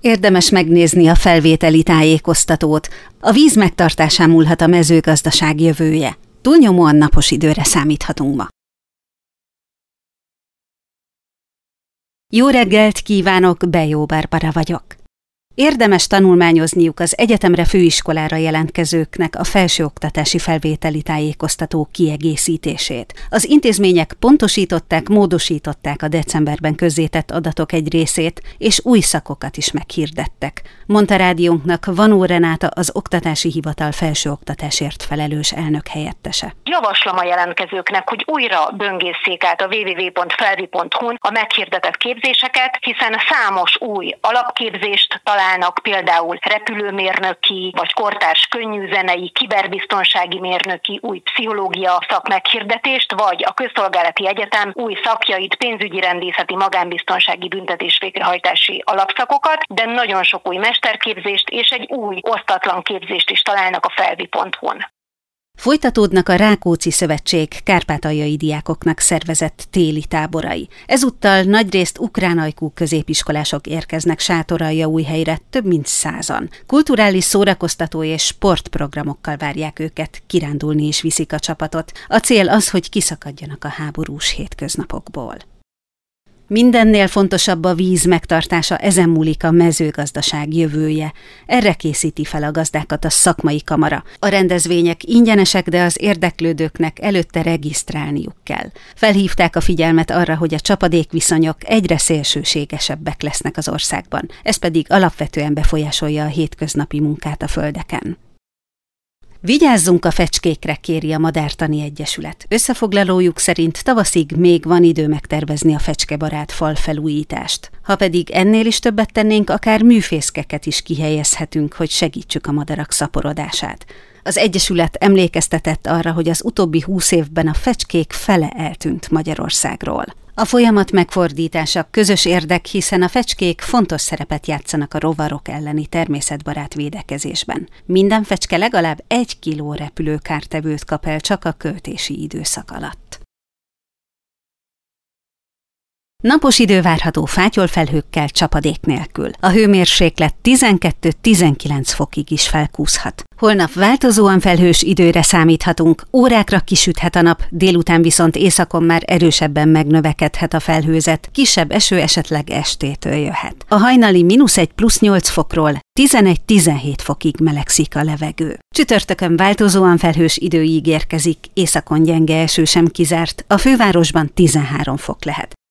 Érdemes megnézni a felvételi tájékoztatót. A víz megtartásán múlhat a mezőgazdaság jövője. Túlnyomóan napos időre számíthatunk ma. Jó reggelt kívánok, Bejó Barbara vagyok. Érdemes tanulmányozniuk az egyetemre, főiskolára jelentkezőknek a felsőoktatási felvételi tájékoztató kiegészítését. Az intézmények pontosították, módosították a decemberben közzétett adatok egy részét, és új szakokat is meghirdettek, mondta rádiónknak Vanó Renáta, az Oktatási Hivatal felsőoktatásért felelős elnök helyettese. Javaslom a jelentkezőknek, hogy újra böngészék át a www.felvi.hu-n a meghirdetett képzéseket, hiszen számos új alapképzést találnak, például repülőmérnöki, vagy kortárs könnyűzenei, kiberbiztonsági mérnöki, új pszichológia szakmeghirdetést, vagy a Közszolgálati Egyetem új szakjait, pénzügyi rendészeti, magánbiztonsági, büntetés végrehajtási alapszakokat, de nagyon sok új mesterképzést és egy új osztatlan képzést is találnak a felvi.hu-n. Folytatódnak a Rákóczi Szövetség kárpátaljai diákoknak szervezett téli táborai. Ezúttal nagyrészt ukrán ajkú középiskolások érkeznek Sátoraljaújhelyre, több mint 100-an. Kulturális, szórakoztató és sportprogramokkal várják őket, kirándulni is viszik a csapatot. A cél az, hogy kiszakadjanak a háborús hétköznapokból. Mindennél fontosabb a víz megtartása, ezen múlik a mezőgazdaság jövője. Erre készíti fel a gazdákat a szakmai kamara. A rendezvények ingyenesek, de az érdeklődőknek előtte regisztrálniuk kell. Felhívták a figyelmet arra, hogy a csapadékviszonyok egyre szélsőségesebbek lesznek az országban. Ez pedig alapvetően befolyásolja a hétköznapi munkát a földeken. Vigyázzunk a fecskékre, kéri a Madártani Egyesület. Összefoglalójuk szerint tavaszig még van idő megtervezni a fecskebarát falfelújítást. Ha pedig ennél is többet tennénk, akár műfészkeket is kihelyezhetünk, hogy segítsük a madarak szaporodását. Az Egyesület emlékeztetett arra, hogy az utóbbi 20 évben a fecskék fele eltűnt Magyarországról. A folyamat megfordítása közös érdek, hiszen a fecskék fontos szerepet játszanak a rovarok elleni természetbarát védekezésben. Minden fecske legalább 1 kiló repülőkártevőt kap el csak a költési időszak alatt. Napos idő várható fátyolfelhőkkel, csapadék nélkül. A hőmérséklet 12-19 fokig is felkúszhat. Holnap változóan felhős időre számíthatunk, órákra kisüthet a nap, délután viszont északon már erősebben megnövekedhet a felhőzet, kisebb eső esetleg estétől jöhet. A hajnali -1 +8 fokról 11-17 fokig melegszik a levegő. Csütörtökön változóan felhős idő ígérkezik, északon gyenge eső sem kizárt, a fővárosban 13 fok lehet.